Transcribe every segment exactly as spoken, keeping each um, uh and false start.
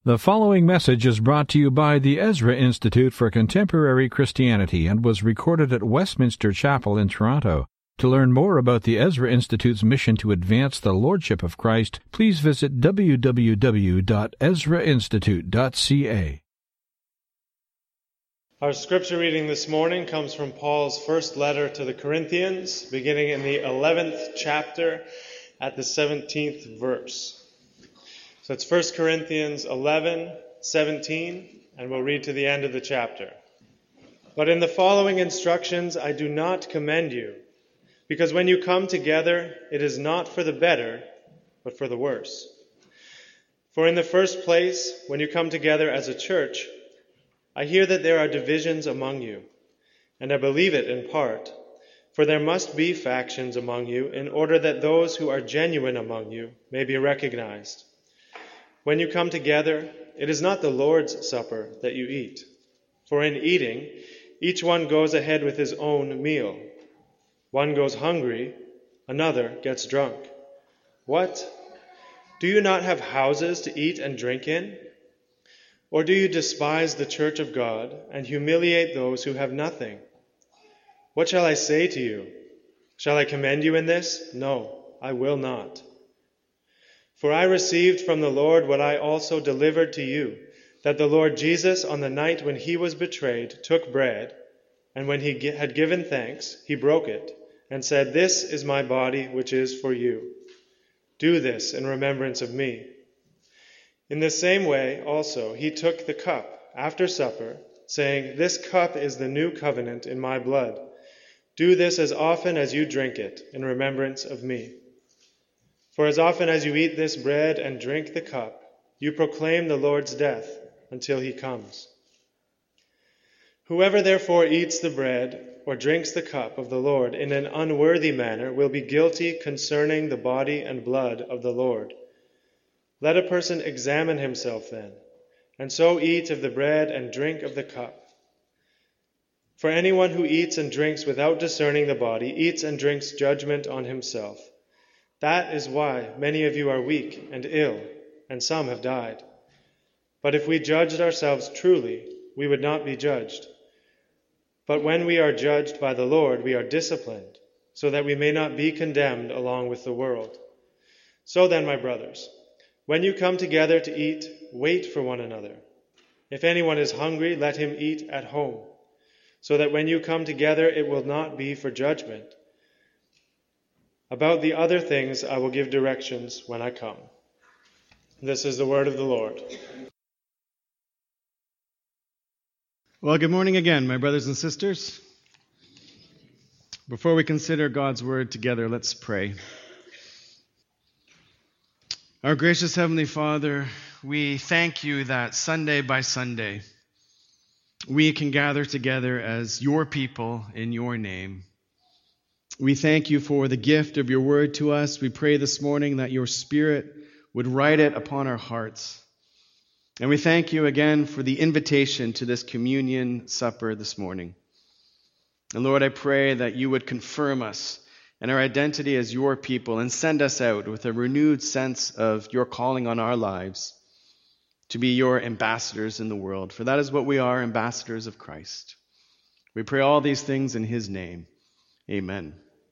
The following message is brought to you by the Ezra Institute for Contemporary Christianity and was recorded at Westminster Chapel in Toronto. To learn more about the Ezra Institute's mission to advance the Lordship of Christ, please visit w w w dot ezra institute dot c a. Our scripture reading this morning comes from Paul's first letter to the Corinthians, beginning in the eleventh chapter at the seventeenth verse. So it's First Corinthians eleven, seventeen, and we'll read to the end of the chapter. But in the following instructions I do not commend you, because when you come together, it is not for the better, but for the worse. For in the first place, when you come together as a church, I hear that there are divisions among you, and I believe it in part, for there must be factions among you in order that those who are genuine among you may be recognized. When you come together, it is not the Lord's Supper that you eat. For in eating, each one goes ahead with his own meal. One goes hungry, another gets drunk. What? Do you not have houses to eat and drink in? Or do you despise the church of God and humiliate those who have nothing? What shall I say to you? Shall I commend you in this? No, I will not. For I received from the Lord what I also delivered to you, that the Lord Jesus, on the night when he was betrayed, took bread, and when he had given thanks, he broke it, and said, "This is my body, which is for you. Do this in remembrance of me." In the same way, also, he took the cup after supper, saying, "This cup is the new covenant in my blood. Do this as often as you drink it, in remembrance of me. For as often as you eat this bread and drink the cup, you proclaim the Lord's death until he comes. Whoever therefore eats the bread or drinks the cup of the Lord in an unworthy manner will be guilty concerning the body and blood of the Lord. Let a person examine himself then, and so eat of the bread and drink of the cup. For anyone who eats and drinks without discerning the body eats and drinks judgment on himself. That is why many of you are weak and ill, and some have died. But if we judged ourselves truly, we would not be judged. But when we are judged by the Lord, we are disciplined, so that we may not be condemned along with the world. So then, my brothers, when you come together to eat, wait for one another. If anyone is hungry, let him eat at home, so that when you come together, it will not be for judgment. About the other things I will give directions when I come." This is the word of the Lord. Well, good morning again, my brothers and sisters. Before we consider God's word together, let's pray. Our gracious Heavenly Father, we thank you that Sunday by Sunday, we can gather together as your people in your name. We thank you for the gift of your word to us. We pray this morning that your Spirit would write it upon our hearts. And we thank you again for the invitation to this communion supper this morning. And Lord, I pray that you would confirm us and our identity as your people and send us out with a renewed sense of your calling on our lives to be your ambassadors in the world. For that is what we are, ambassadors of Christ. We pray all these things in his name. Amen.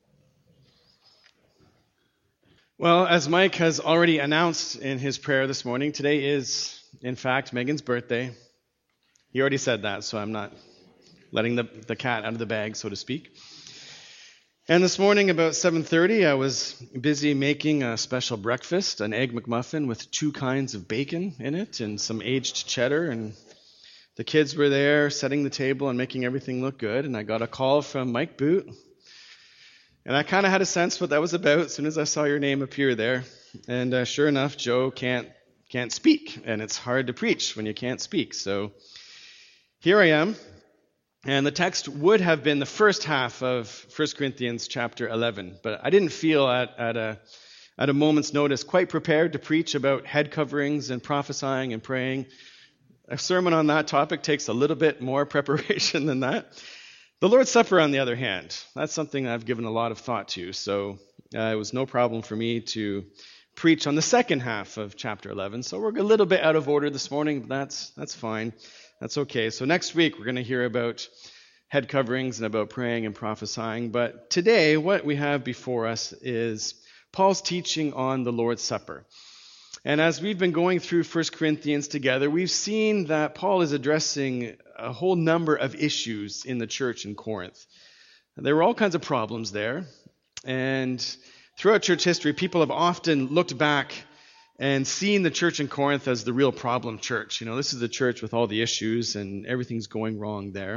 Well, as Mike has already announced in his prayer this morning, today is, in fact, Megan's birthday. He already said that, so I'm not letting the, the cat out of the bag, so to speak. And this morning, about seven thirty, I was busy making a special breakfast, an egg McMuffin with two kinds of bacon in it and some aged cheddar. And the kids were there setting the table and making everything look good. And I got a call from Mike Boot. And I kind of had a sense what that was about as soon as I saw your name appear there. And uh, sure enough, Joe can't can't speak, and it's hard to preach when you can't speak. So here I am, and the text would have been the first half of First Corinthians chapter eleven, but I didn't feel at, at a at a moment's notice quite prepared to preach about head coverings and prophesying and praying. A sermon on that topic takes a little bit more preparation than that. The Lord's Supper, on the other hand, that's something I've given a lot of thought to, so uh, it was no problem for me to preach on the second half of chapter eleven. So we're a little bit out of order this morning, but that's that's fine. That's okay. So next week we're going to hear about head coverings and about praying and prophesying. But today what we have before us is Paul's teaching on the Lord's Supper. And as we've been going through First Corinthians together, we've seen that Paul is addressing a whole number of issues in the church in Corinth. There were all kinds of problems there. And throughout church history, people have often looked back and seen the church in Corinth as the real problem church. You know, this is the church with all the issues and everything's going wrong there.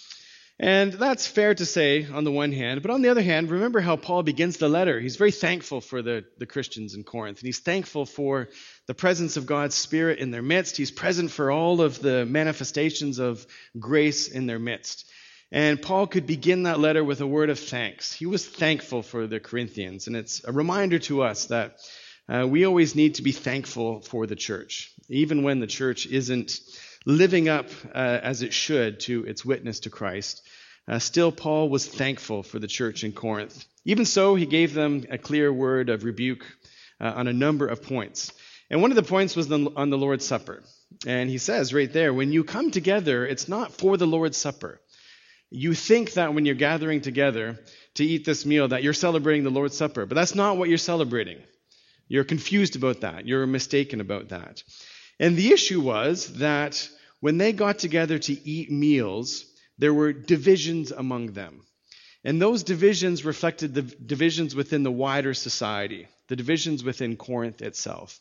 And that's fair to say on the one hand, but on the other hand, remember how Paul begins the letter. He's very thankful for the, the Christians in Corinth, and he's thankful for the presence of God's Spirit in their midst. He's present for all of the manifestations of grace in their midst. And Paul could begin that letter with a word of thanks. He was thankful for the Corinthians, and it's a reminder to us that uh, we always need to be thankful for the church, even when the church isn't living up uh, as it should to its witness to Christ. Uh, still, Paul was thankful for the church in Corinth. Even so, he gave them a clear word of rebuke uh, on a number of points. And one of the points was the, on the Lord's Supper. And he says right there, when you come together, it's not for the Lord's Supper. You think that when you're gathering together to eat this meal that you're celebrating the Lord's Supper, but that's not what you're celebrating. You're confused about that. You're mistaken about that. And the issue was that when they got together to eat meals, there were divisions among them. And those divisions reflected the divisions within the wider society, the divisions within Corinth itself.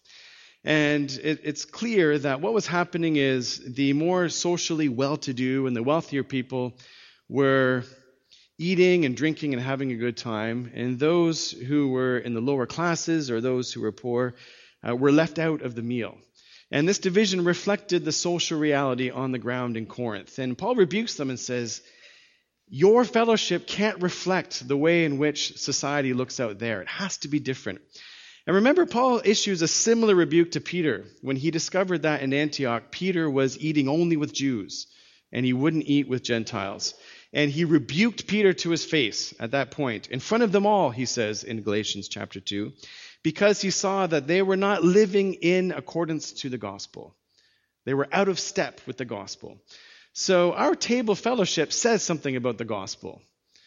And it, it's clear that what was happening is the more socially well-to-do and the wealthier people were eating and drinking and having a good time, and those who were in the lower classes or those who were poor uh, were left out of the meal. And this division reflected the social reality on the ground in Corinth. And Paul rebukes them and says, your fellowship can't reflect the way in which society looks out there. It has to be different. And remember, Paul issues a similar rebuke to Peter when he discovered that in Antioch, Peter was eating only with Jews and he wouldn't eat with Gentiles. And he rebuked Peter to his face at that point, in front of them all, he says in Galatians chapter two. Because he saw that they were not living in accordance to the gospel. They were out of step with the gospel. So our table fellowship says something about the gospel.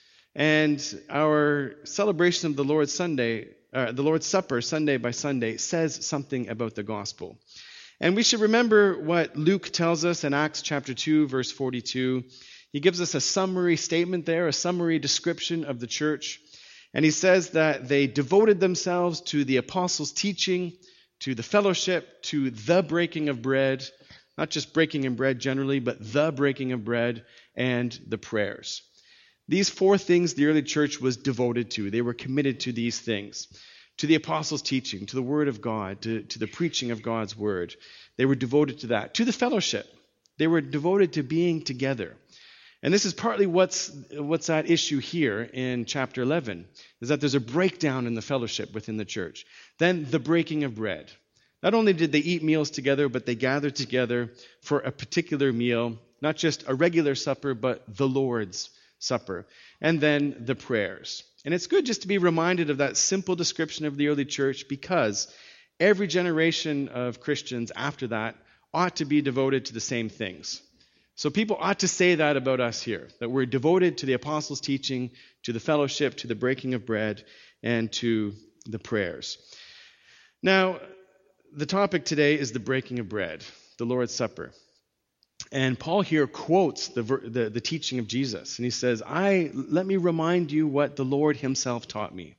And our celebration of the Lord's Sunday, uh, the Lord's Supper, Sunday by Sunday, says something about the gospel. And we should remember what Luke tells us in Acts chapter two, verse forty-two. He gives us a summary statement there, a summary description of the church. And he says that they devoted themselves to the apostles' teaching, to the fellowship, to the breaking of bread, not just breaking of bread generally, but the breaking of bread and the prayers. These four things the early church was devoted to. They were committed to these things, to the apostles' teaching, to the word of God, to, to the preaching of God's word. They were devoted to that. To the fellowship. They were devoted to being together. And this is partly what's what's at issue here in chapter eleven, is that there's a breakdown in the fellowship within the church. Then the breaking of bread. Not only did they eat meals together, but they gathered together for a particular meal, not just a regular supper, but the Lord's Supper. And then the prayers. And it's good just to be reminded of that simple description of the early church, because every generation of Christians after that ought to be devoted to the same things. So people ought to say that about us here, that we're devoted to the apostles' teaching, to the fellowship, to the breaking of bread, and to the prayers. Now, the topic today is the breaking of bread, the Lord's Supper. And Paul here quotes the, the, the teaching of Jesus. And he says, I let me remind you what the Lord himself taught me.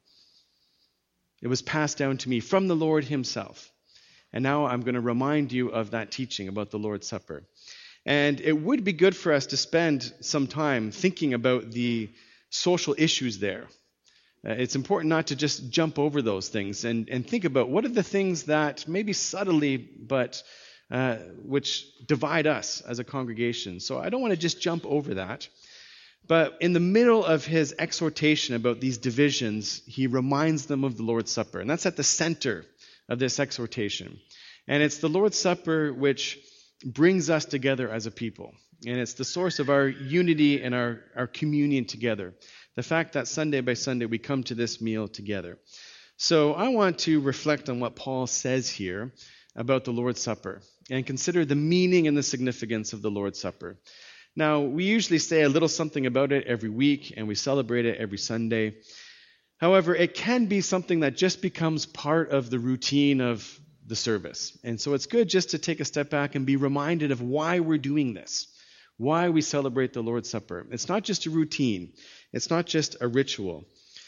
It was passed down to me from the Lord himself. And now I'm going to remind you of that teaching about the Lord's Supper. And it would be good for us to spend some time thinking about the social issues there. Uh, it's important not to just jump over those things and, and think about what are the things that maybe subtly, but uh, which divide us as a congregation. So I don't want to just jump over that. But in the middle of his exhortation about these divisions, he reminds them of the Lord's Supper. And that's at the center of this exhortation. And it's the Lord's Supper which brings us together as a people. And it's the source of our unity and our, our communion together. The fact that Sunday by Sunday we come to this meal together. So I want to reflect on what Paul says here about the Lord's Supper and consider the meaning and the significance of the Lord's Supper. Now, we usually say a little something about it every week, and we celebrate it every Sunday. However, it can be something that just becomes part of the routine of the service. And so it's good just to take a step back and be reminded of why we're doing this, why we celebrate the Lord's Supper. It's not just a routine. It's not just a ritual.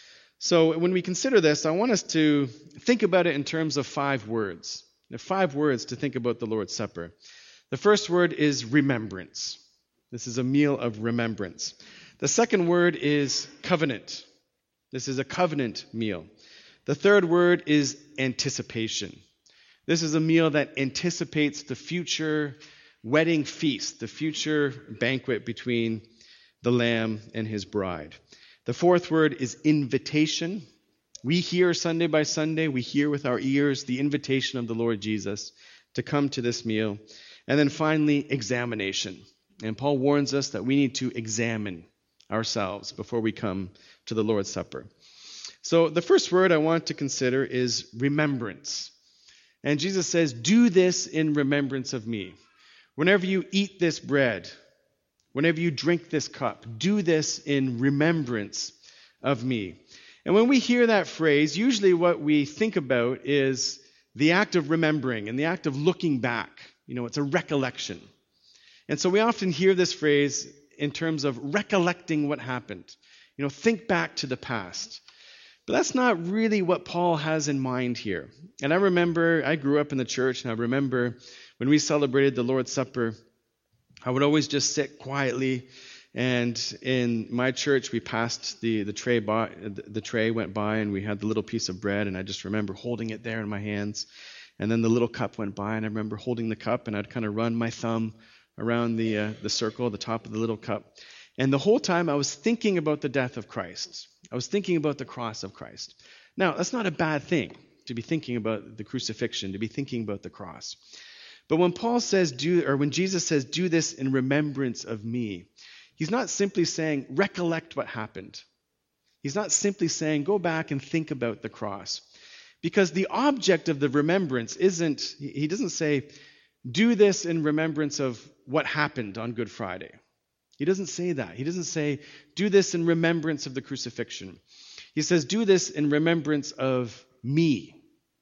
So when we consider this, I want us to think about it in terms of five words. There are five words to think about the Lord's Supper. The first word is remembrance. This is a meal of remembrance. The second word is covenant. This is a covenant meal. The third word is anticipation. This is a meal that anticipates the future wedding feast, the future banquet between the Lamb and his bride. The fourth word is invitation. We hear Sunday by Sunday, we hear with our ears the invitation of the Lord Jesus to come to this meal. And then finally, examination. And Paul warns us that we need to examine ourselves before we come to the Lord's Supper. So the first word I want to consider is remembrance. And Jesus says, do this in remembrance of me. Whenever you eat this bread, whenever you drink this cup, do this in remembrance of me. And when we hear that phrase, usually what we think about is the act of remembering and the act of looking back. You know, it's a recollection. And so we often hear this phrase in terms of recollecting what happened. You know, think back to the past. But that's not really what Paul has in mind here. And I remember, I grew up in the church, and I remember when we celebrated the Lord's Supper, I would always just sit quietly. And in my church, we passed the, the tray by, the tray went by, and we had the little piece of bread, and I just remember holding it there in my hands. And then the little cup went by, and I remember holding the cup, and I'd kind of run my thumb around the uh, the circle, the top of the little cup. And the whole time I was thinking about the death of Christ. I was thinking about the cross of Christ. Now, that's not a bad thing, to be thinking about the crucifixion, to be thinking about the cross. But when Paul says, do, or when Jesus says, do this in remembrance of me, he's not simply saying, recollect what happened. He's not simply saying, go back and think about the cross. Because the object of the remembrance isn't, he doesn't say, do this in remembrance of what happened on Good Friday. He doesn't say that. He doesn't say, do this in remembrance of the crucifixion. He says, do this in remembrance of me.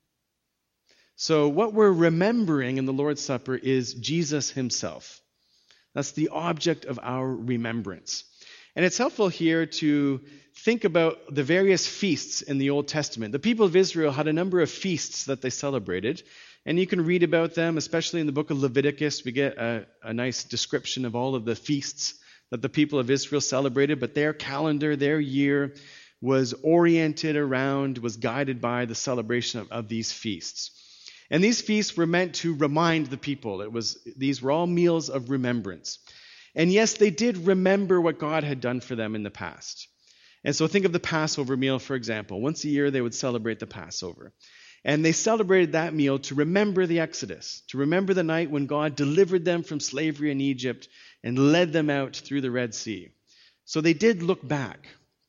So what we're remembering in the Lord's Supper is Jesus himself. That's the object of our remembrance. And it's helpful here to think about the various feasts in the Old Testament. The people of Israel had a number of feasts that they celebrated. And you can read about them, especially in the book of Leviticus. We get a, a nice description of all of the feasts that the people of Israel celebrated. But their calendar, their year, was oriented around, was guided by the celebration of, of these feasts. And these feasts were meant to remind the people. It was these were all meals of remembrance. And yes, they did remember what God had done for them in the past. And so think of the Passover meal, for example. Once a year, they would celebrate the Passover. And they celebrated that meal to remember the Exodus, to remember the night when God delivered them from slavery in Egypt and led them out through the Red Sea. So they did look back.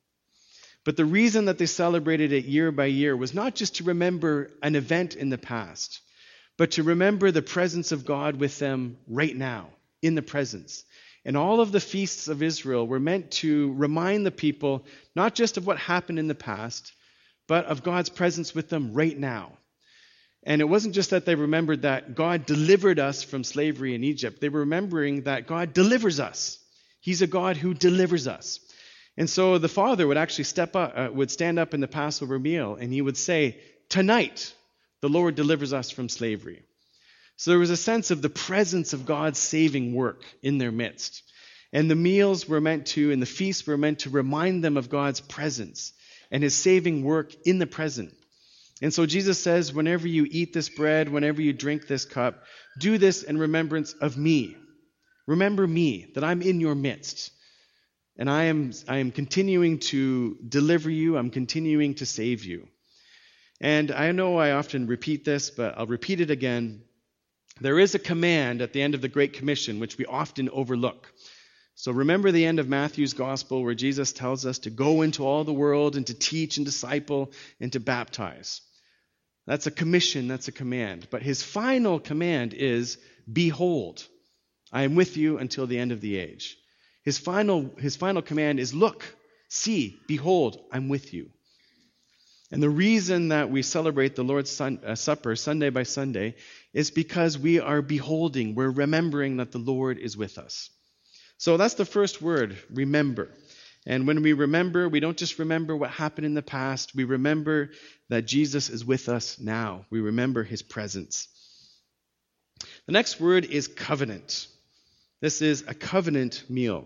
But the reason that they celebrated it year by year was not just to remember an event in the past, but to remember the presence of God with them right now, in the presence. And all of the feasts of Israel were meant to remind the people not just of what happened in the past, but of God's presence with them right now. And it wasn't just that they remembered that God delivered us from slavery in Egypt. They were remembering that God delivers us. He's a God who delivers us. And so the father would actually step up, uh, would stand up in the Passover meal, and he would say, tonight, the Lord delivers us from slavery. So there was a sense of the presence of God's saving work in their midst. And the meals were meant to, and the feasts were meant to remind them of God's presence and his saving work in the present. And so Jesus says, whenever you eat this bread, whenever you drink this cup, do this in remembrance of me. Remember me, that I'm in your midst. And I am, I am continuing to deliver you. I'm continuing to save you. And I know I often repeat this, but I'll repeat it again. There is a command at the end of the Great Commission, which we often overlook. So remember the end of Matthew's gospel where Jesus tells us to go into all the world and to teach and disciple and to baptize. That's a commission, that's a command. But his final command is, behold, I am with you until the end of the age. His final, his final command is, look, see, behold, I'm with you. And the reason that we celebrate the Lord's Sun, uh, Supper Sunday by Sunday is because we are beholding, we're remembering that the Lord is with us. So that's the first word, remember. And when we remember, we don't just remember what happened in the past, we remember that Jesus is with us now. We remember his presence. The next word is covenant. This is a covenant meal.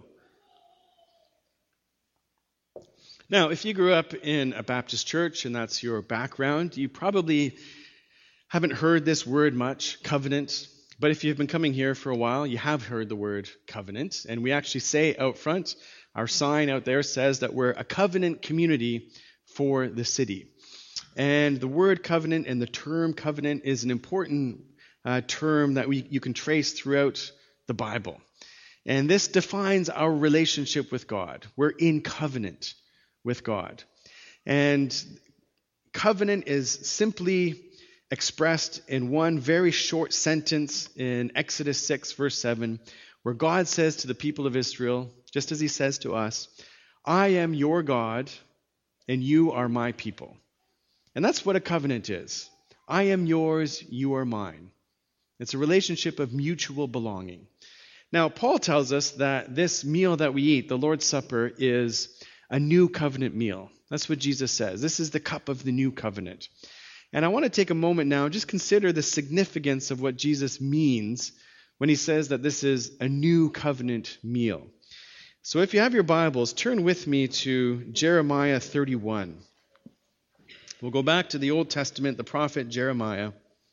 Now, if you grew up in a Baptist church and that's your background, you probably haven't heard this word much, covenant. But if you've been coming here for a while, you have heard the word covenant. And we actually say out front, our sign out there says that we're a covenant community for the city. And the word covenant and the term covenant is an important uh, term that we you can trace throughout the Bible. And this defines our relationship with God. We're in covenant with God. And covenant is simply expressed in one very short sentence in Exodus six, verse seven, where God says to the people of Israel, just as he says to us, I am your God, and you are my people. And that's what a covenant is. I am yours, you are mine. It's a relationship of mutual belonging. Now, Paul tells us that this meal that we eat, the Lord's Supper, is a new covenant meal. That's what Jesus says. This is the cup of the new covenant. And I want to take a moment now and just consider the significance of what Jesus means when he says that this is a new covenant meal. So if you have your Bibles, turn with me to Jeremiah thirty-one. We'll go back to the Old Testament, the prophet Jeremiah.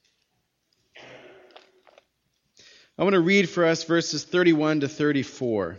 I want to read for us verses thirty-one to thirty-four.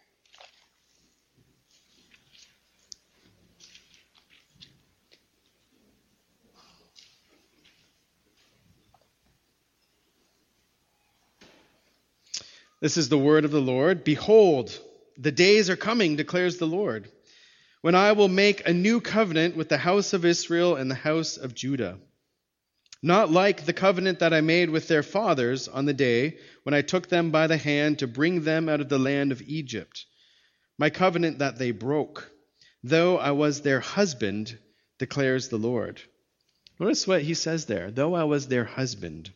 This is the word of the Lord. Behold, the days are coming, declares the Lord, when I will make a new covenant with the house of Israel and the house of Judah. Not like the covenant that I made with their fathers on the day when I took them by the hand to bring them out of the land of Egypt. My covenant that they broke, though I was their husband, declares the Lord. Notice what he says there, though I was their husband.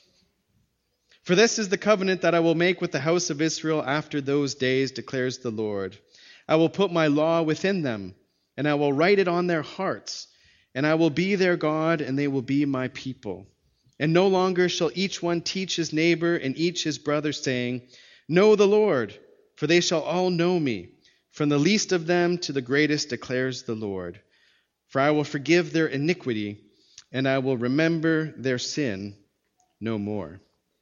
For this is the covenant that I will make with the house of Israel after those days, declares the Lord. I will put my law within them, and I will write it on their hearts, and I will be their God, and they will be my people. And no longer shall each one teach his neighbor and each his brother, saying, Know the Lord, for they shall all know me, from the least of them to the greatest, declares the Lord. For I will forgive their iniquity, and I will remember their sin no more.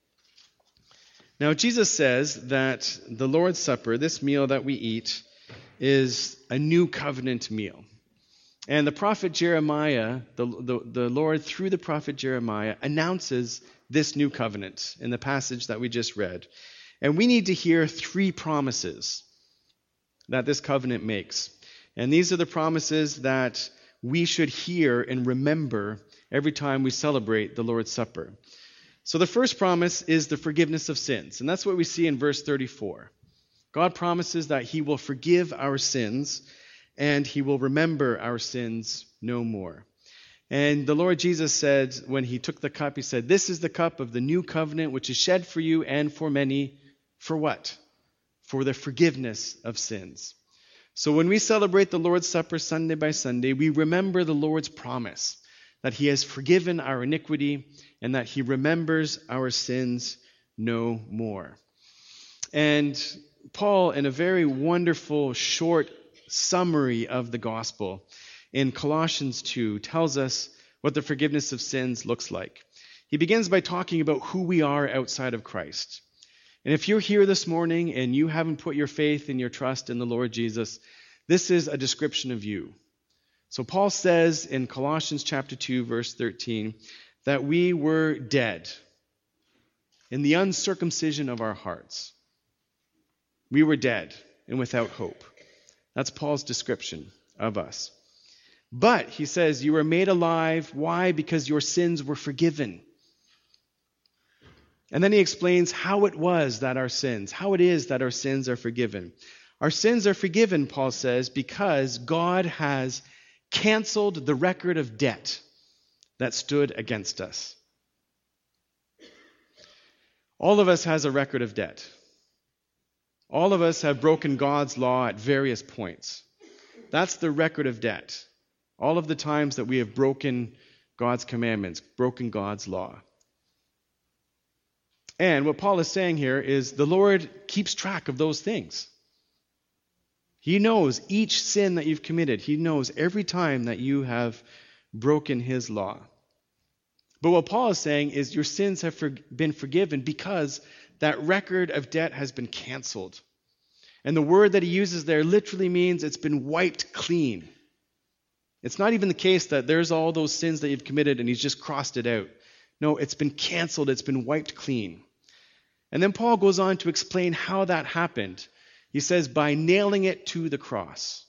Now, Jesus says that the Lord's Supper, this meal that we eat, is a new covenant meal. And the prophet Jeremiah, the, the, the Lord, through the prophet Jeremiah, announces this new covenant in the passage that we just read. And we need to hear three promises that this covenant makes. And these are the promises that we should hear and remember every time we celebrate the Lord's Supper. So the first promise is the forgiveness of sins. And that's what we see in verse thirty-four. God promises that he will forgive our sins and he will remember our sins no more. And the Lord Jesus said, when he took the cup, he said, This is the cup of the new covenant, which is shed for you and for many. For what? For the forgiveness of sins. So when we celebrate the Lord's Supper Sunday by Sunday, we remember the Lord's promise that he has forgiven our iniquity and that he remembers our sins no more. And Paul, in a very wonderful, short summary of the gospel in Colossians two, tells us what the forgiveness of sins looks like. He begins by talking about who we are outside of Christ. And if you're here this morning and you haven't put your faith and your trust in the Lord Jesus, this is a description of you. So Paul says in Colossians chapter two, verse thirteen, that we were dead in the uncircumcision of our hearts. We were dead. and without hope. That's Paul's description of us. But, he says, you were made alive. Why? Because your sins were forgiven. And then he explains how it was that our sins, how it is that our sins are forgiven. Our sins are forgiven, Paul says, because God has canceled the record of debt that stood against us. All of us has a record of debt. All of us have broken God's law at various points. That's the record of debt. All of the times that we have broken God's commandments, broken God's law. And what Paul is saying here is the Lord keeps track of those things. He knows each sin that you've committed. He knows every time that you have broken his law. But what Paul is saying is your sins have for- been forgiven because that record of debt has been canceled. And the word that he uses there literally means it's been wiped clean. It's not even the case that there's all those sins that you've committed and he's just crossed it out. No, it's been canceled. It's been wiped clean. And then Paul goes on to explain how that happened. He says, by nailing it to the cross.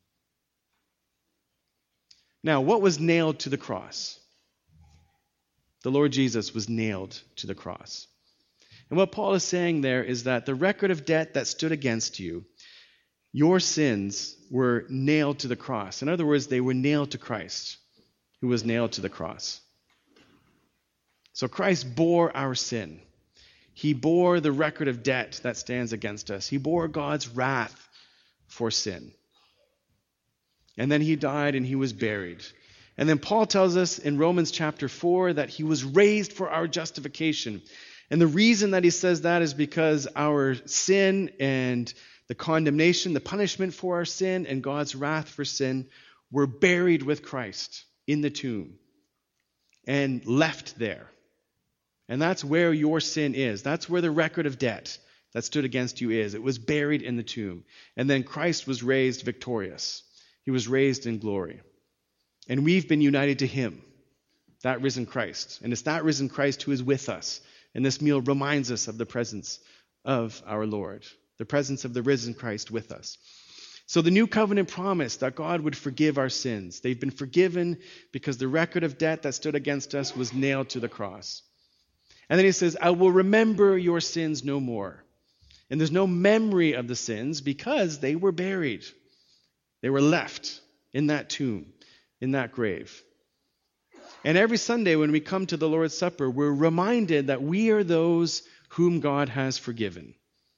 Now, what was nailed to the cross? The Lord Jesus was nailed to the cross. And what Paul is saying there is that the record of debt that stood against you, your sins were nailed to the cross. In other words, they were nailed to Christ, who was nailed to the cross. So Christ bore our sin. He bore the record of debt that stands against us. He bore God's wrath for sin. And then he died and he was buried. And then Paul tells us in Romans chapter four that he was raised for our justification. And the reason that he says that is because our sin and the condemnation, the punishment for our sin and God's wrath for sin were buried with Christ in the tomb and left there. And that's where your sin is. That's where the record of debt that stood against you is. It was buried in the tomb. And then Christ was raised victorious. He was raised in glory. And we've been united to him, that risen Christ. And it's that risen Christ who is with us. And this meal reminds us of the presence of our Lord, the presence of the risen Christ with us. So the new covenant promised that God would forgive our sins. They've been forgiven because the record of debt that stood against us was nailed to the cross. And then he says, I will remember your sins no more. And there's no memory of the sins because they were buried. They were left in that tomb, in that grave. And every Sunday when we come to the Lord's Supper, we're reminded that we are those whom God has forgiven.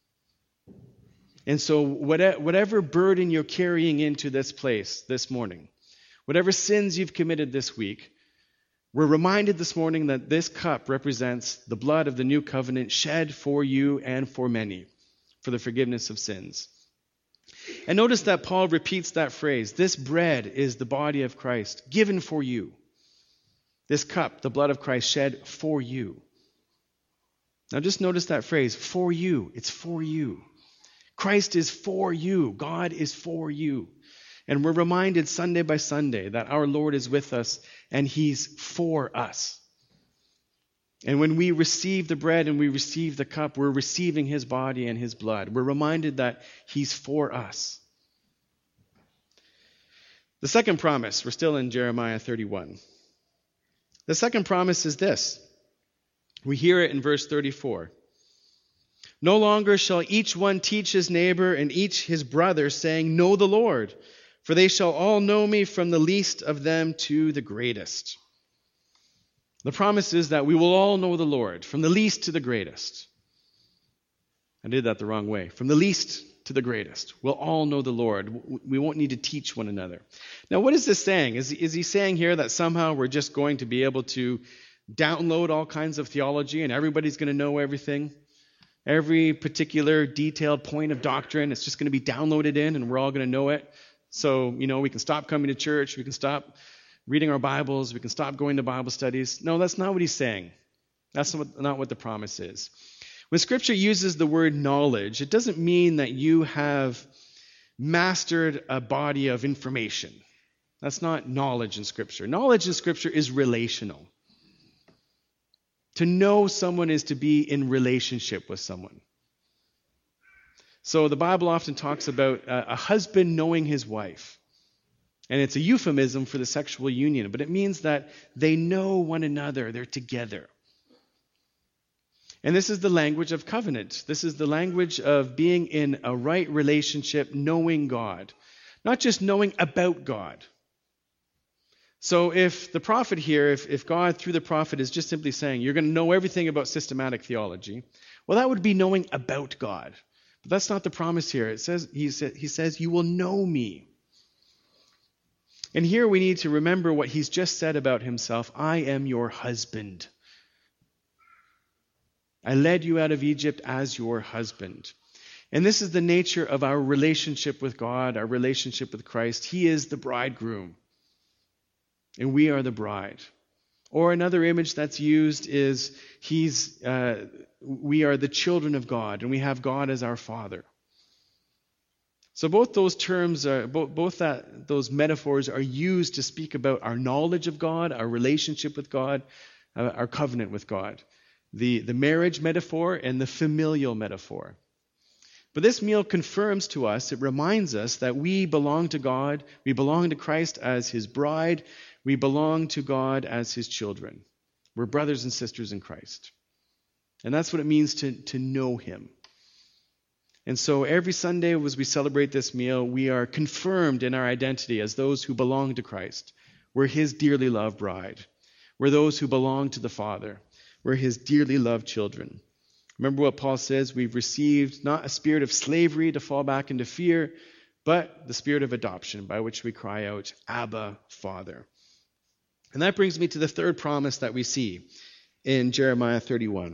And so whatever burden you're carrying into this place this morning, whatever sins you've committed this week, we're reminded this morning that this cup represents the blood of the new covenant shed for you and for many for the forgiveness of sins. And notice that Paul repeats that phrase, this bread is the body of Christ given for you. This cup, the blood of Christ shed for you. Now just notice that phrase, for you. It's for you. Christ is for you. God is for you. And we're reminded Sunday by Sunday that our Lord is with us and he's for us. And when we receive the bread and we receive the cup, we're receiving his body and his blood. We're reminded that he's for us. The second promise, we're still in Jeremiah thirty-one. The second promise is this. We hear it in verse thirty-four. No longer shall each one teach his neighbor and each his brother, saying, know the Lord. For they shall all know me from the least of them to the greatest. The promise is that we will all know the Lord, from the least to the greatest. I did that the wrong way. From the least to the greatest. We'll all know the Lord. We won't need to teach one another. Now, what is this saying? Is, is he saying here that somehow we're just going to be able to download all kinds of theology and everybody's going to know everything? Every particular detailed point of doctrine, it's just going to be downloaded in and we're all going to know it. So, you know, we can stop coming to church, we can stop reading our Bibles, we can stop going to Bible studies. No, that's not what he's saying. That's not, not what the promise is. When Scripture uses the word knowledge, it doesn't mean that you have mastered a body of information. That's not knowledge in Scripture. Knowledge in Scripture is relational. To know someone is to be in relationship with someone. So the Bible often talks about a husband knowing his wife. And it's a euphemism for the sexual union, but it means that they know one another, they're together. And this is the language of covenant. This is the language of being in a right relationship, knowing God. Not just knowing about God. So if the prophet here, if, if God through the prophet is just simply saying, you're going to know everything about systematic theology, well, that would be knowing about God. But that's not the promise here. It says he, sa- he says, you will know me. And here we need to remember what he's just said about himself. I am your husband. I led you out of Egypt as your husband. And this is the nature of our relationship with God, our relationship with Christ. He is the bridegroom, and we are the bride. Or another image that's used is he's, uh, we are the children of God, and we have God as our Father. So both those terms, are, both, both that those metaphors are used to speak about our knowledge of God, our relationship with God, uh, our covenant with God. The, the marriage metaphor and the familial metaphor. But this meal confirms to us, it reminds us that we belong to God, we belong to Christ as his bride, we belong to God as his children. We're brothers and sisters in Christ. And that's what it means to, to know him. And so every Sunday as we celebrate this meal, we are confirmed in our identity as those who belong to Christ. We're his dearly loved bride. We're those who belong to the Father. We're his dearly loved children. Remember what Paul says, we've received not a spirit of slavery to fall back into fear, but the spirit of adoption by which we cry out, Abba, Father. And that brings me to the third promise that we see in Jeremiah thirty-one.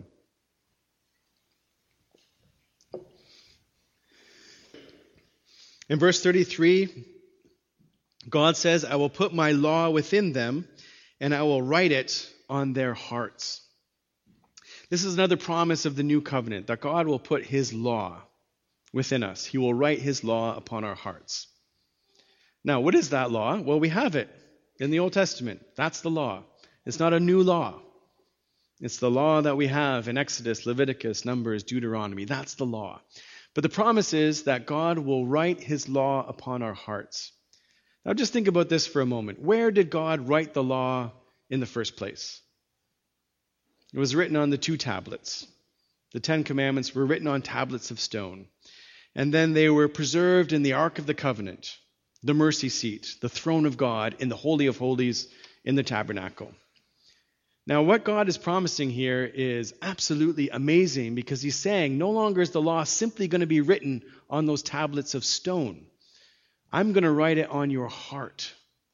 In verse thirty-three, God says, I will put my law within them, and I will write it on their hearts. This is another promise of the new covenant, that God will put his law within us. He will write his law upon our hearts. Now, what is that law? Well, we have it in the Old Testament. That's the law. It's not a new law. It's the law that we have in Exodus, Leviticus, Numbers, Deuteronomy. That's the law. But the promise is that God will write his law upon our hearts. Now, just think about this for a moment. Where did God write the law in the first place? It was written on the two tablets. The Ten Commandments were written on tablets of stone. And then they were preserved in the Ark of the Covenant, the mercy seat, the throne of God, in the Holy of Holies, in the tabernacle. Now, what God is promising here is absolutely amazing, because he's saying no longer is the law simply going to be written on those tablets of stone. I'm going to write it on your heart.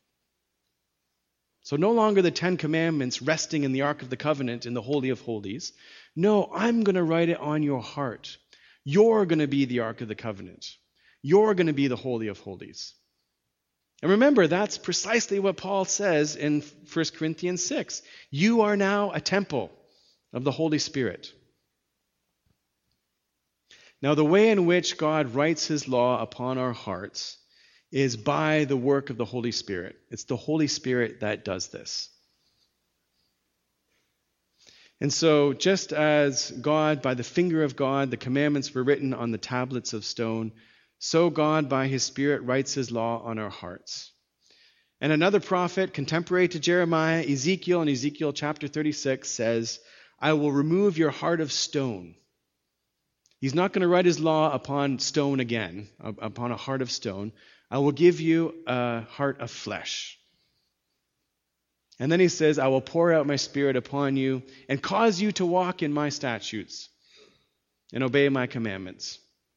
So no longer the Ten Commandments resting in the Ark of the Covenant in the Holy of Holies. No, I'm going to write it on your heart. You're going to be the Ark of the Covenant. You're going to be the Holy of Holies. And remember, that's precisely what Paul says in First Corinthians six. You are now a temple of the Holy Spirit. Now, the way in which God writes his law upon our hearts is by the work of the Holy Spirit. It's the Holy Spirit that does this. And so, just as God, by the finger of God, the commandments were written on the tablets of stone, so God, by his Spirit, writes his law on our hearts. And another prophet, contemporary to Jeremiah, Ezekiel, in Ezekiel chapter thirty-six, says, I will remove your heart of stone. He's not going to write his law upon stone again, upon a heart of stone. I will give you a heart of flesh. And then he says, I will pour out my Spirit upon you and cause you to walk in my statutes and obey my commandments.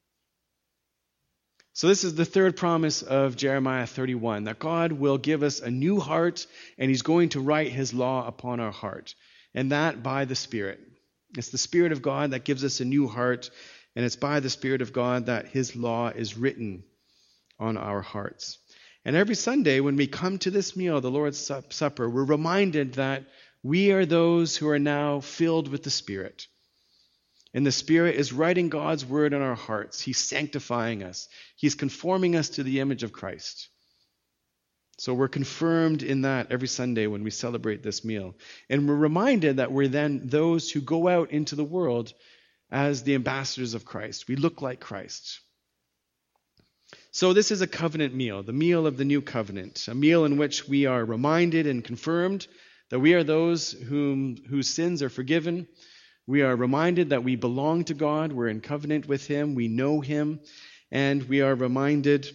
So this is the third promise of Jeremiah thirty-one, that God will give us a new heart, and he's going to write his law upon our heart, and that by the Spirit. It's the Spirit of God that gives us a new heart, and it's by the Spirit of God that his law is written on our hearts. And every Sunday when we come to this meal, the Lord's Supper, we're reminded that we are those who are now filled with the Spirit. And the Spirit is writing God's word on our hearts. He's sanctifying us. He's conforming us to the image of Christ. So we're confirmed in that every Sunday when we celebrate this meal. And we're reminded that we're then those who go out into the world as the ambassadors of Christ. We look like Christ. So this is a covenant meal, the meal of the new covenant, a meal in which we are reminded and confirmed that we are those whom, whose sins are forgiven. We are reminded that we belong to God, we're in covenant with Him, we know Him, and we are reminded,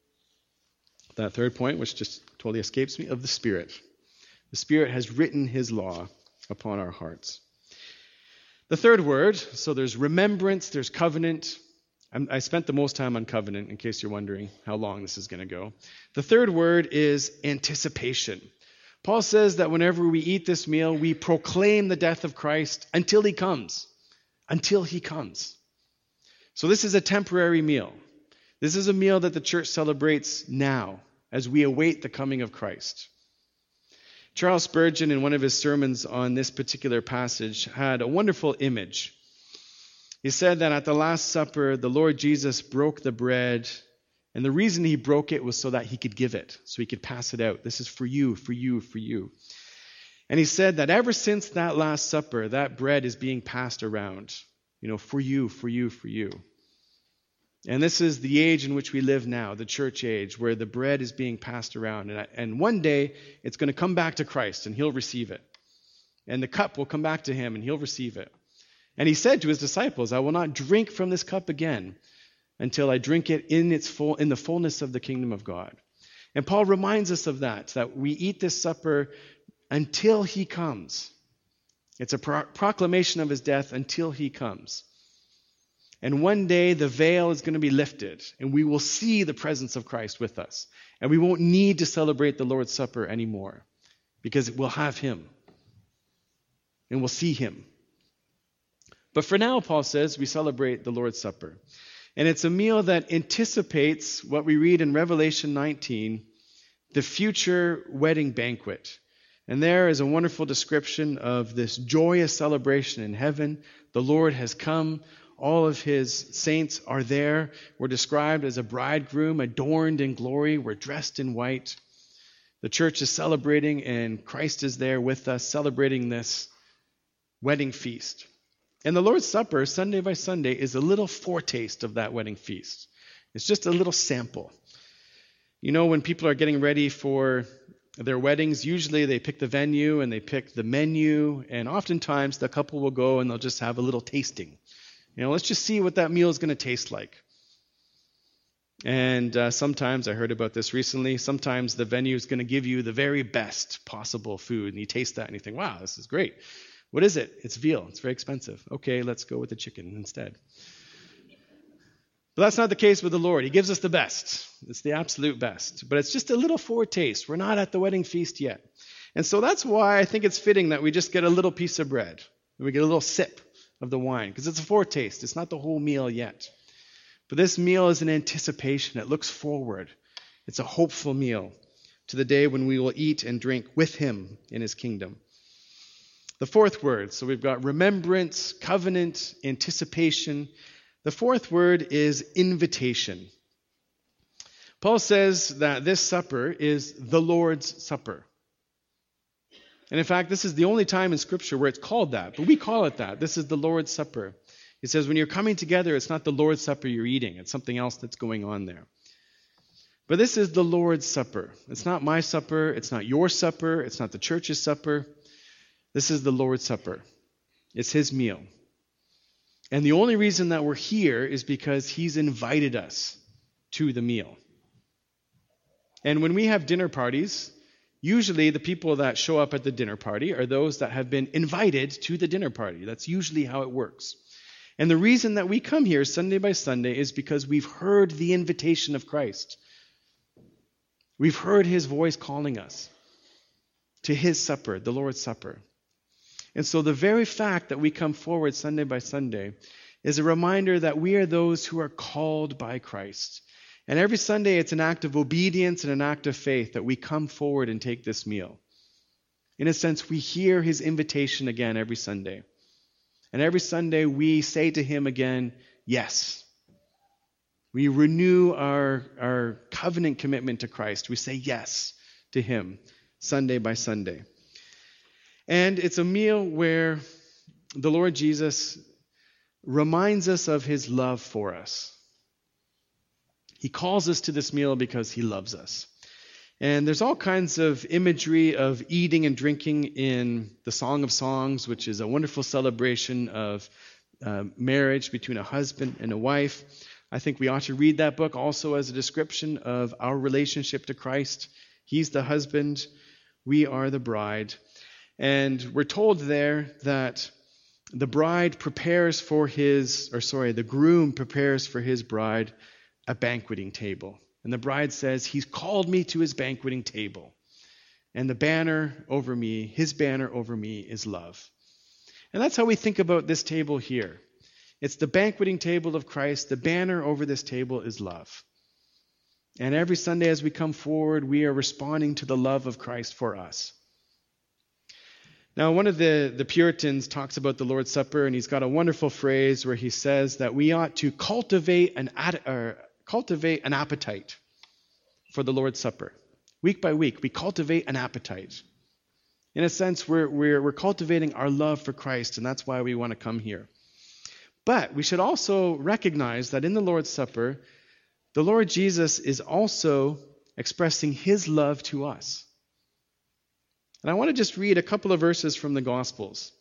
that third point, which just totally escapes me, of the Spirit. The Spirit has written His law upon our hearts. The third word, so there's remembrance, there's covenant. I'm, I spent the most time on covenant, in case you're wondering how long this is going to go. The third word is anticipation. Paul says that whenever we eat this meal, we proclaim the death of Christ until He comes. Until He comes. So this is a temporary meal. This is a meal that the church celebrates now as we await the coming of Christ. Charles Spurgeon, in one of his sermons on this particular passage, had a wonderful image. He said that at the Last Supper, the Lord Jesus broke the bread, and the reason He broke it was so that He could give it, so He could pass it out. This is for you, for you, for you. And he said that ever since that Last Supper, that bread is being passed around, you know, for you, for you, for you. And this is the age in which we live now, the church age, where the bread is being passed around. And, and one day, it's going to come back to Christ, and He'll receive it. And the cup will come back to Him, and He'll receive it. And He said to His disciples, I will not drink from this cup again until I drink it in its full, in the fullness of the kingdom of God. And Paul reminds us of that, that we eat this supper until He comes. It's a pro- proclamation of His death until He comes. And one day the veil is going to be lifted, and we will see the presence of Christ with us. And we won't need to celebrate the Lord's Supper anymore, because we'll have Him. And we'll see Him. But for now, Paul says, we celebrate the Lord's Supper. And it's a meal that anticipates what we read in Revelation nineteen, the future wedding banquet. And there is a wonderful description of this joyous celebration in heaven. The Lord has come. All of His saints are there. We're described as a bridegroom adorned in glory. We're dressed in white. The church is celebrating, and Christ is there with us, celebrating this wedding feast. And the Lord's Supper, Sunday by Sunday, is a little foretaste of that wedding feast. It's just a little sample. You know, when people are getting ready for their weddings, usually they pick the venue and they pick the menu, and oftentimes the couple will go and they'll just have a little tasting. You know, let's just see what that meal is going to taste like. And uh, sometimes, I heard about this recently, sometimes the venue is going to give you the very best possible food, and you taste that and you think, wow, this is great. What is it? It's veal. It's very expensive. Okay, let's go with the chicken instead. But that's not the case with the Lord. He gives us the best. It's the absolute best. But it's just a little foretaste. We're not at the wedding feast yet. And so that's why I think it's fitting that we just get a little piece of bread. And we get a little sip of the wine. Because it's a foretaste. It's not the whole meal yet. But this meal is an anticipation. It looks forward. It's a hopeful meal to the day when we will eat and drink with Him in His kingdom. The fourth word. So we've got remembrance, covenant, anticipation. The fourth word is invitation. Paul says that this supper is the Lord's Supper. And in fact, this is the only time in Scripture where it's called that. But we call it that. This is the Lord's Supper. He says when you're coming together, it's not the Lord's Supper you're eating. It's something else that's going on there. But this is the Lord's Supper. It's not my supper. It's not your supper. It's not the church's supper. This is the Lord's Supper. It's His meal. And the only reason that we're here is because He's invited us to the meal. And when we have dinner parties, usually the people that show up at the dinner party are those that have been invited to the dinner party. That's usually how it works. And the reason that we come here Sunday by Sunday is because we've heard the invitation of Christ. We've heard His voice calling us to His supper, the Lord's Supper. And so the very fact that we come forward Sunday by Sunday is a reminder that we are those who are called by Christ. And every Sunday it's an act of obedience and an act of faith that we come forward and take this meal. In a sense, we hear His invitation again every Sunday. And every Sunday we say to Him again, yes. We renew our, our covenant commitment to Christ. We say yes to Him Sunday by Sunday. And it's a meal where the Lord Jesus reminds us of His love for us. He calls us to this meal because he loves us. And there's all kinds of imagery of eating and drinking in the Song of Songs, which is a wonderful celebration of uh, marriage between a husband and a wife. I think we ought to read that book also as a description of our relationship to Christ. He's the husband, we are the bride. And we're told there that the bride prepares for his, or sorry, the groom prepares for his bride a banqueting table. And the bride says, he's called me to his banqueting table. And the banner over me, his banner over me is love. And that's how we think about this table here. It's the banqueting table of Christ. The banner over this table is love. And every Sunday as we come forward, we are responding to the love of Christ for us. Now, one of the, the Puritans talks about the Lord's Supper, and he's got a wonderful phrase where he says that we ought to cultivate an, ad, or cultivate an appetite for the Lord's Supper. Week by week, we cultivate an appetite. In a sense, we're, we're, we're cultivating our love for Christ, and that's why we want to come here. But we should also recognize that in the Lord's Supper, the Lord Jesus is also expressing his love to us. And I want to just read a couple of verses from the Gospels.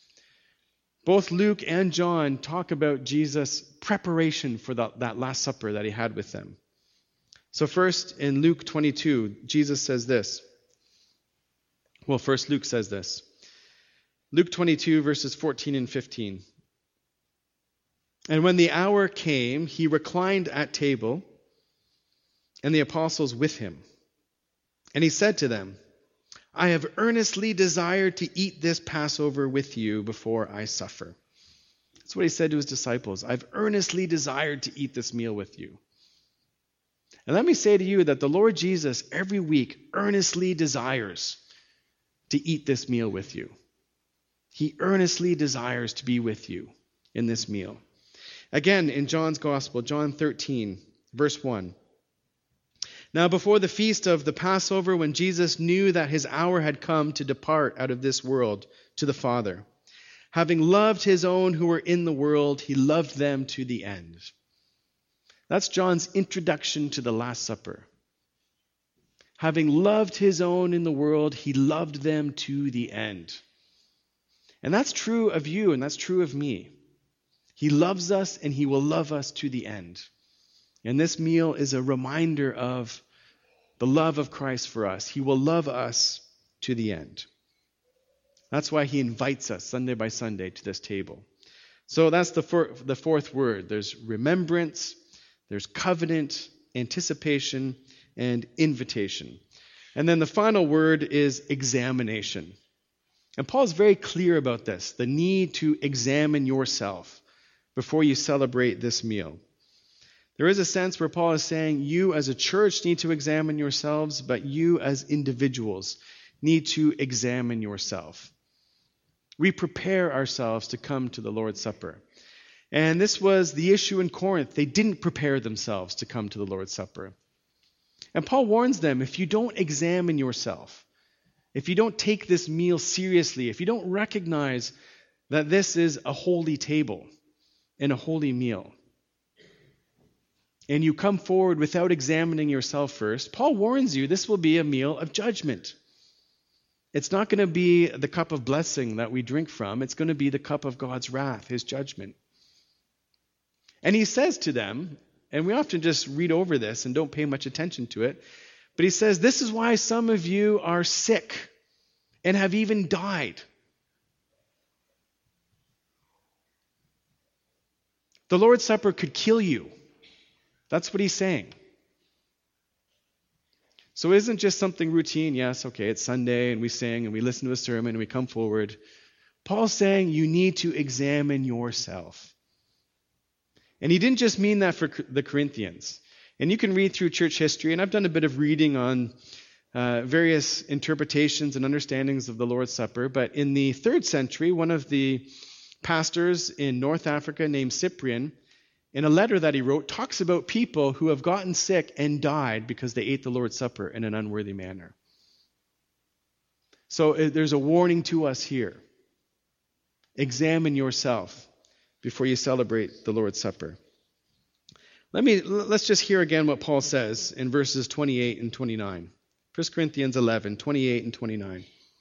Both Luke and John talk about Jesus' preparation for that, that Last Supper that he had with them. So first, in Luke twenty-two, Jesus says this. Well, first Luke says this. Luke twenty-two, verses fourteen and fifteen. And when the hour came, he reclined at table, and the apostles with him. And he said to them, I have earnestly desired to eat this Passover with you before I suffer. That's what he said to his disciples. I've earnestly desired to eat this meal with you. And let me say to you that the Lord Jesus every week earnestly desires to eat this meal with you. He earnestly desires to be with you in this meal. Again, in John's Gospel, John thirteen, verse one. Now before the feast of the Passover, when Jesus knew that his hour had come to depart out of this world to the Father, having loved his own who were in the world, he loved them to the end. That's John's introduction to the Last Supper. Having loved his own in the world, he loved them to the end. And that's true of you, and that's true of me. He loves us, and he will love us to the end. And this meal is a reminder of the love of Christ for us. He will love us to the end. That's why he invites us Sunday by Sunday to this table. So that's the, for, the fourth word. There's remembrance, there's covenant, anticipation, and invitation. And then the final word is examination. And Paul's very clear about this, the need to examine yourself before you celebrate this meal. There is a sense where Paul is saying you as a church need to examine yourselves, but you as individuals need to examine yourself. We prepare ourselves to come to the Lord's Supper. And this was the issue in Corinth. They didn't prepare themselves to come to the Lord's Supper. And Paul warns them, if you don't examine yourself, if you don't take this meal seriously, if you don't recognize that this is a holy table and a holy meal, and you come forward without examining yourself first, Paul warns you this will be a meal of judgment. It's not going to be the cup of blessing that we drink from. It's going to be the cup of God's wrath, his judgment. And he says to them, and we often just read over this and don't pay much attention to it, but he says, this is why some of you are sick and have even died. The Lord's Supper could kill you. That's what he's saying. So it isn't just something routine. Yes, okay, it's Sunday and we sing and we listen to a sermon and we come forward. Paul's saying you need to examine yourself. And he didn't just mean that for the Corinthians. And you can read through church history, and I've done a bit of reading on uh, various interpretations and understandings of the Lord's Supper. But in the third century, one of the pastors in North Africa named Cyprian, in a letter that he wrote, talks about people who have gotten sick and died because they ate the Lord's Supper in an unworthy manner. So uh, there's a warning to us here. Examine yourself before you celebrate the Lord's Supper. Let me, let's just hear again what Paul says in verses twenty-eight and twenty-nine. First Corinthians eleven, twenty-eight and twenty-nine.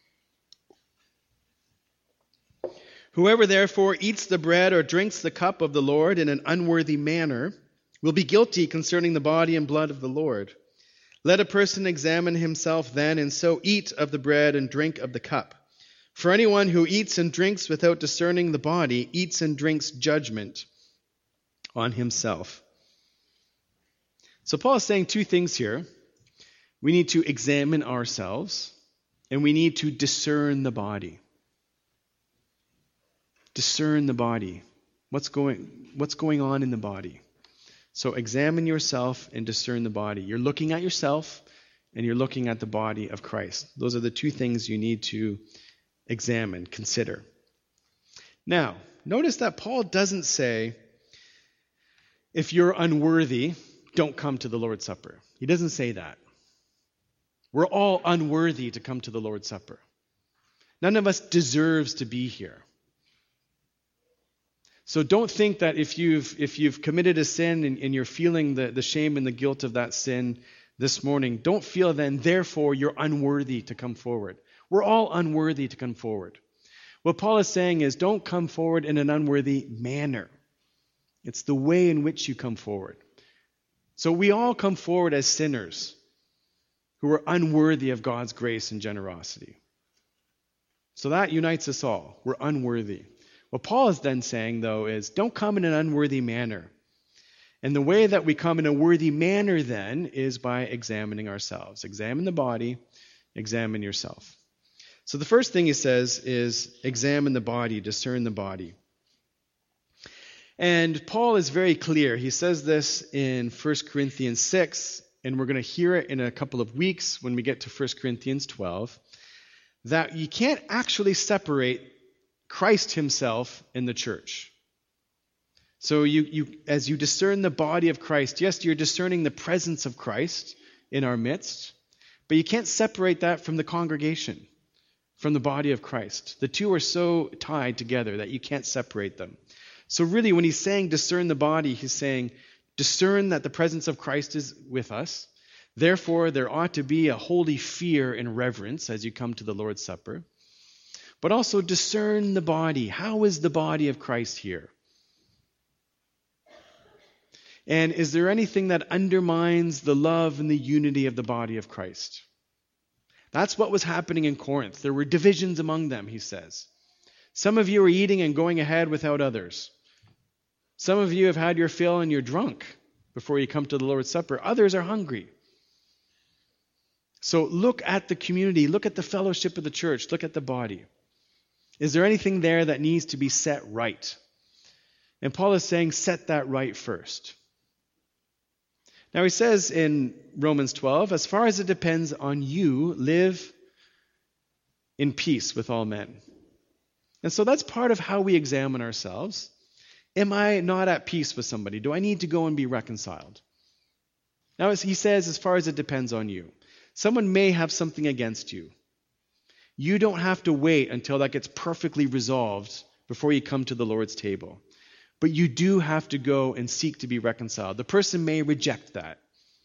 Whoever therefore eats the bread or drinks the cup of the Lord in an unworthy manner will be guilty concerning the body and blood of the Lord. Let a person examine himself then, and so eat of the bread and drink of the cup. For anyone who eats and drinks without discerning the body eats and drinks judgment on himself. So Paul is saying two things here. We need to examine ourselves, and we need to discern the body. Discern the body. What's going, what's going on in the body? So examine yourself and discern the body. You're looking at yourself, and you're looking at the body of Christ. Those are the two things you need to examine, consider. Now, notice that Paul doesn't say, if you're unworthy, don't come to the Lord's Supper. He doesn't say that. We're all unworthy to come to the Lord's Supper. None of us deserves to be here. So don't think that if you've if you've committed a sin and, and you're feeling the, the shame and the guilt of that sin this morning, don't feel then, therefore, you're unworthy to come forward. We're all unworthy to come forward. What Paul is saying is, don't come forward in an unworthy manner. It's the way in which you come forward. So we all come forward as sinners who are unworthy of God's grace and generosity. So that unites us all. We're unworthy. What Paul is then saying, though, is don't come in an unworthy manner. And the way that we come in a worthy manner, then, is by examining ourselves. Examine the body, examine yourself. So the first thing he says is examine the body, discern the body. And Paul is very clear. He says this in First Corinthians six, and we're going to hear it in a couple of weeks when we get to First Corinthians twelve, that you can't actually separate Christ himself in the church. So you, you, as you discern the body of Christ, yes, you're discerning the presence of Christ in our midst, but you can't separate that from the congregation, from the body of Christ. The two are so tied together that you can't separate them. So really, when he's saying discern the body, he's saying discern that the presence of Christ is with us. Therefore, there ought to be a holy fear and reverence as you come to the Lord's Supper. But also discern the body. How is the body of Christ here? And is there anything that undermines the love and the unity of the body of Christ? That's what was happening in Corinth. There were divisions among them, he says. Some of you are eating and going ahead without others. Some of you have had your fill and you're drunk before you come to the Lord's Supper. Others are hungry. So look at the community. Look at the fellowship of the church. Look at the body. Is there anything there that needs to be set right? And Paul is saying, set that right first. Now he says in Romans twelve, as far as it depends on you, live in peace with all men. And so that's part of how we examine ourselves. Am I not at peace with somebody? Do I need to go and be reconciled? Now he says, as far as it depends on you. Someone may have something against you. You don't have to wait until that gets perfectly resolved before you come to the Lord's table. But you do have to go and seek to be reconciled. The person may reject that.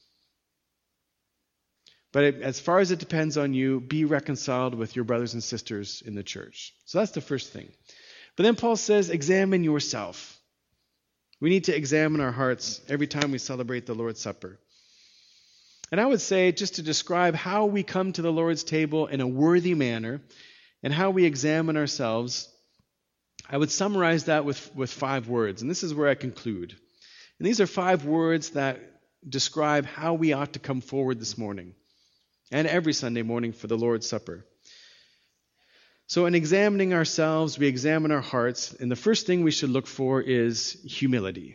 But it, as far as it depends on you, be reconciled with your brothers and sisters in the church. So that's the first thing. But then Paul says, examine yourself. We need to examine our hearts every time we celebrate the Lord's Supper. And I would say, just to describe how we come to the Lord's table in a worthy manner and how we examine ourselves, I would summarize that with, with five words. And this is where I conclude. And these are five words that describe how we ought to come forward this morning and every Sunday morning for the Lord's Supper. So in examining ourselves, we examine our hearts, and the first thing we should look for is humility.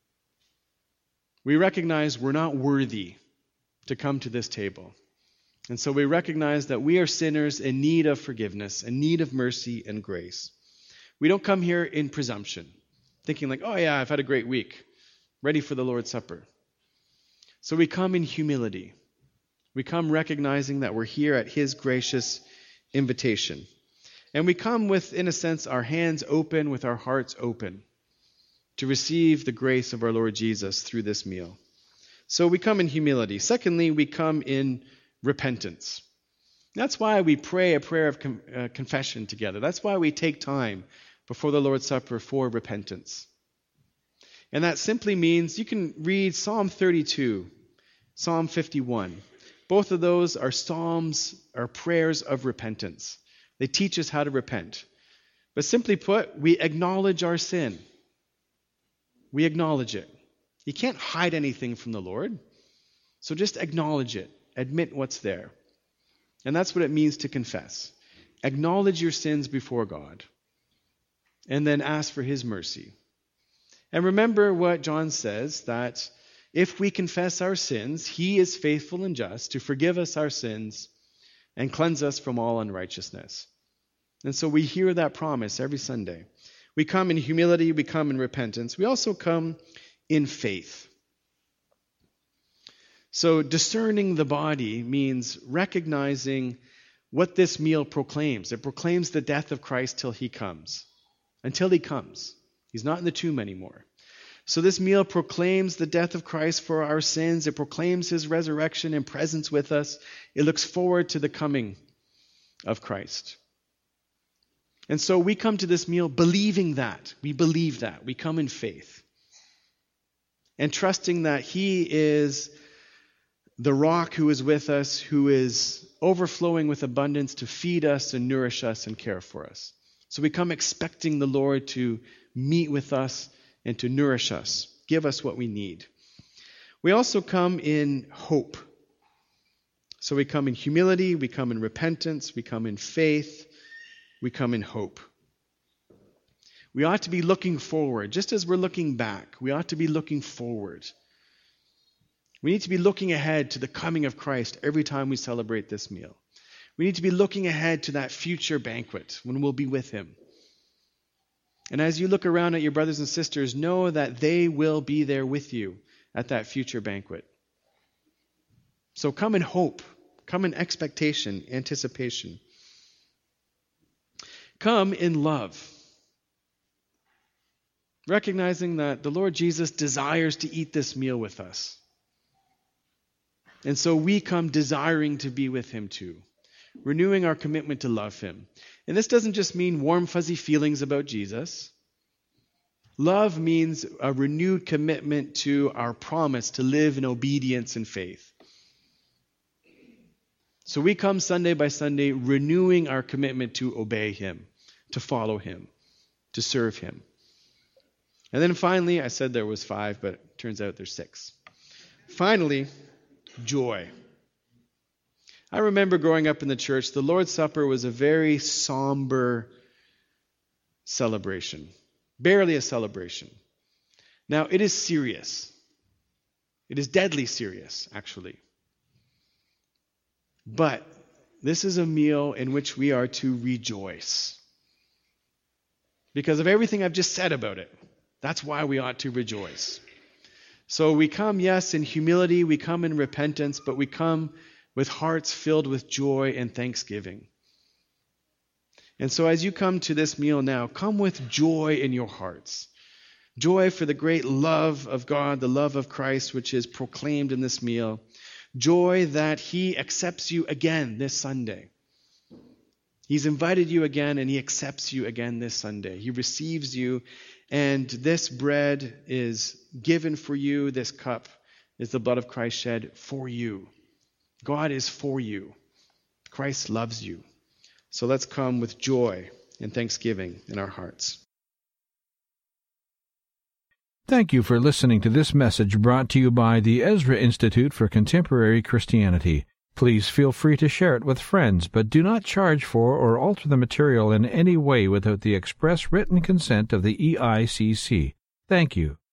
We recognize we're not worthy to come to this table. And so we recognize that we are sinners in need of forgiveness, in need of mercy and grace. We don't come here in presumption, thinking like, oh yeah, I've had a great week, ready for the Lord's Supper. So we come in humility. We come recognizing that we're here at His gracious invitation. And we come with, in a sense, our hands open, with our hearts open. to receive the grace of our Lord Jesus through this meal. So we come in humility. Secondly, we come in repentance. That's why we pray a prayer of com- uh, confession together. That's why we take time before the Lord's Supper for repentance. And that simply means you can read Psalm thirty-two, Psalm fifty-one. Both of those are psalms, are prayers of repentance. They teach us how to repent. But simply put, we acknowledge our sin. We acknowledge it. You can't hide anything from the Lord. So just acknowledge it. Admit what's there. And that's what it means to confess. Acknowledge your sins before God. And then ask for his mercy. And remember what John says, that if we confess our sins, he is faithful and just to forgive us our sins and cleanse us from all unrighteousness. And so we hear that promise every Sunday. We come in humility, we come in repentance. We also come in faith. So discerning the body means recognizing what this meal proclaims. It proclaims the death of Christ till he comes. Until he comes. He's not in the tomb anymore. So this meal proclaims the death of Christ for our sins. It proclaims his resurrection and presence with us. It looks forward to the coming of Christ. And so we come to this meal believing that. We believe that. We come in faith. And trusting that he is the rock who is with us, who is overflowing with abundance to feed us and nourish us and care for us. So we come expecting the Lord to meet with us and to nourish us, give us what we need. We also come in hope. So we come in humility, we come in repentance, we come in faith, we come in hope. We ought to be looking forward, just as we're looking back. We ought to be looking forward. We need to be looking ahead to the coming of Christ every time we celebrate this meal. We need to be looking ahead to that future banquet when we'll be with him. And as you look around at your brothers and sisters, know that they will be there with you at that future banquet. So come in hope, come in expectation, anticipation. Come in love, recognizing that the Lord Jesus desires to eat this meal with us. And so we come desiring to be with him too, renewing our commitment to love him. And this doesn't just mean warm, fuzzy feelings about Jesus. Love means a renewed commitment to our promise to live in obedience and faith. So we come Sunday by Sunday renewing our commitment to obey him, to follow him, to serve him. And then finally, I said there was five, but it turns out there's six. Finally, joy. I remember growing up in the church, the Lord's Supper was a very somber celebration. Barely a celebration. Now, it is serious. It is deadly serious, actually. But this is a meal in which we are to rejoice. Because of everything I've just said about it. That's why we ought to rejoice. So we come, yes, in humility, we come in repentance, but we come with hearts filled with joy and thanksgiving. And so as you come to this meal now, come with joy in your hearts. Joy for the great love of God, the love of Christ, which is proclaimed in this meal. Joy that he accepts you again this Sunday. He's invited you again, and he accepts you again this Sunday. He receives you, and this bread is given for you. This cup is the blood of Christ shed for you. God is for you. Christ loves you. So let's come with joy and thanksgiving in our hearts. Thank you for listening to this message brought to you by the Ezra Institute for Contemporary Christianity. Please feel free to share it with friends, but do not charge for or alter the material in any way without the express written consent of the E I C C. Thank you.